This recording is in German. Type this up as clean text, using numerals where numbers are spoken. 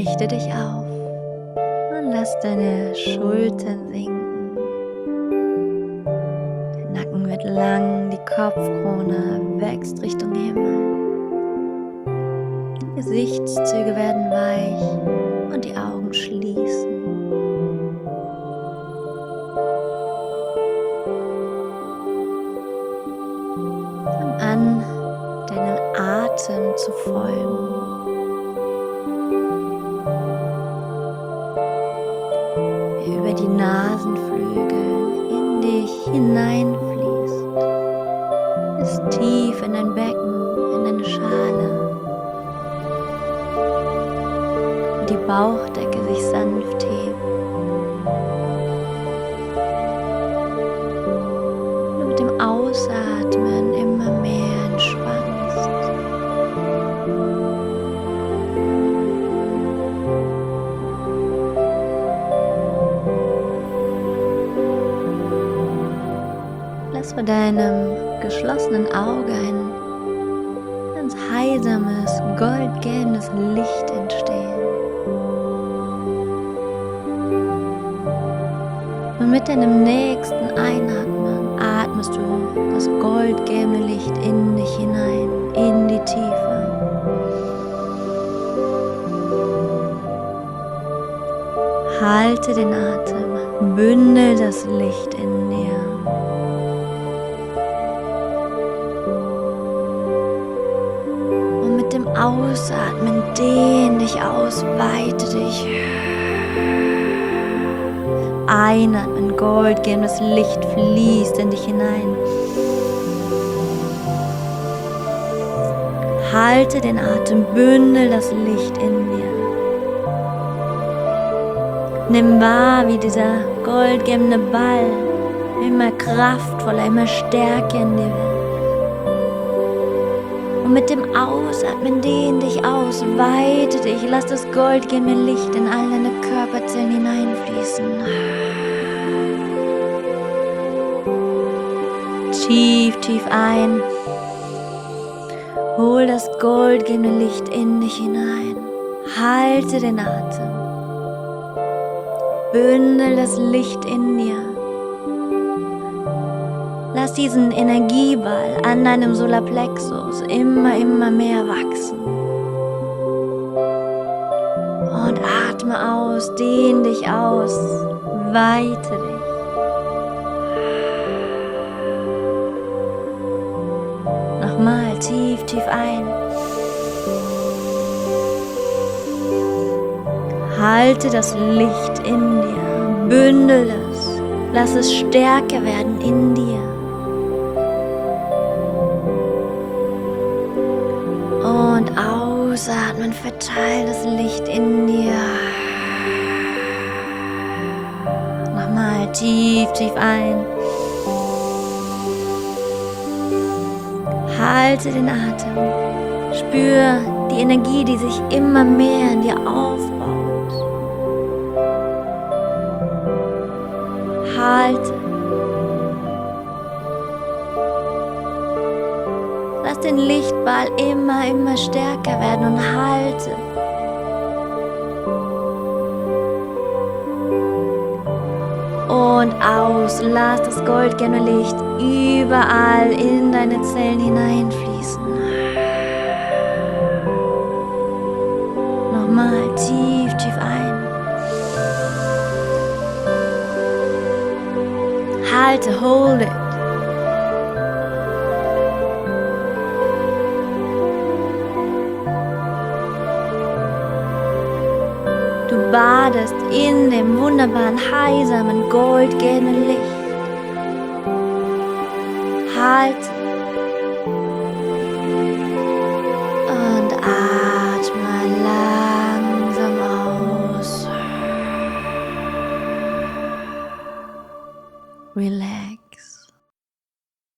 Richte dich auf und lass deine Schultern sinken. Der Nacken wird lang, die Kopfkrone wächst Richtung Himmel. Die Gesichtszüge werden weich und die Augen schließen. Fang an, deinem Atem zu folgen. Der über die Nasenflügel in dich hineinfließt, bis tief in dein Becken, in deine Schale. Und die Bauchdecke sich sanft hebt. Und mit dem Ausatmen immer mehr entspannst. Lass vor deinem geschlossenen Auge ein ganz heisames, goldgelbes Licht entstehen. Und mit deinem nächsten Einatmen atmest du das goldgelbe Licht in dich hinein, in die Tiefe. Halte den Atem, bündel das Licht in dir. Und mit dem Ausatmen dehn dich aus, weite dich. Einatmen, goldgelbes Licht fließt in dich hinein. Halte den Atem, bündel das Licht in dir. Nimm wahr, wie dieser goldgelbe Ball immer kraftvoller, immer stärker in dir wird. Und mit dem Ausatmen dehn dich aus, weite dich, lass das goldgelbe Licht in all deine Körperzellen hineinfließen. Tief, tief ein. Hol das goldgelbe Licht in dich hinein. Halte den Atem. Bündel das Licht in dir. Lass diesen Energieball an deinem Solarplexus immer mehr wachsen. Und atme aus, dehn dich aus, weite dich. Nochmal tief, tief ein. Halte das Licht in dir, bündel es, lass es stärker werden in dir. Und ausatmen, verteile das Licht in dir. Nochmal tief, tief ein. Halte den Atem. Spür die Energie, die sich immer mehr in dir aufbaut. Halte. Lass den Lichtball immer stärker werden und halte. Und aus, lass das goldgelbe Licht überall in deine Zellen hineinfließen. Nochmal tief, tief ein. Halte, hold it. Du badest in dem wunderbaren, heisamen, goldgelben Licht. Halte.